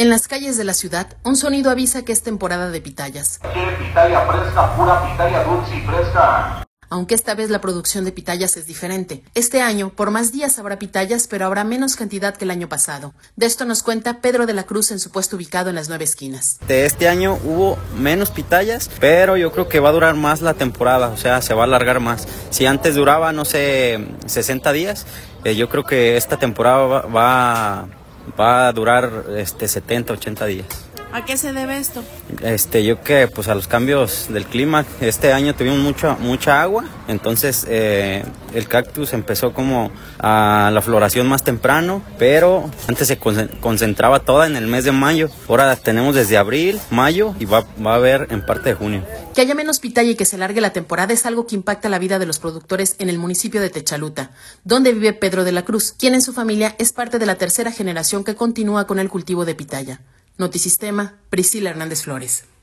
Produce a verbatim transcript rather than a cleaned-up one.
En las calles de la ciudad, un sonido avisa que es temporada de pitayas. Quiere pitaya fresca, pura pitaya dulce y fresca. Aunque esta vez la producción de pitayas es diferente. Este año, por más días habrá pitayas, pero habrá menos cantidad que el año pasado. De esto nos cuenta Pedro de la Cruz en su puesto ubicado en las Nueve Esquinas. De este año hubo menos pitayas, pero yo creo que va a durar más la temporada, o sea, se va a alargar más. Si antes duraba, no sé, sesenta días, eh, yo creo que esta temporada va, va, va a durar este, setenta, ochenta días. ¿A qué se debe esto? Este, yo que pues a los cambios del clima. Este año tuvimos mucha mucha agua, entonces eh, el cactus empezó como a la floración más temprano, pero antes se concentraba toda en el mes de mayo. Ahora tenemos desde abril, mayo y va, va a haber en parte de junio. Que haya menos pitaya y que se largue la temporada es algo que impacta la vida de los productores en el municipio de Techaluta, donde vive Pedro de la Cruz, quien en su familia es parte de la tercera generación que continúa con el cultivo de pitaya. Notisistema, Priscila Hernández Flores.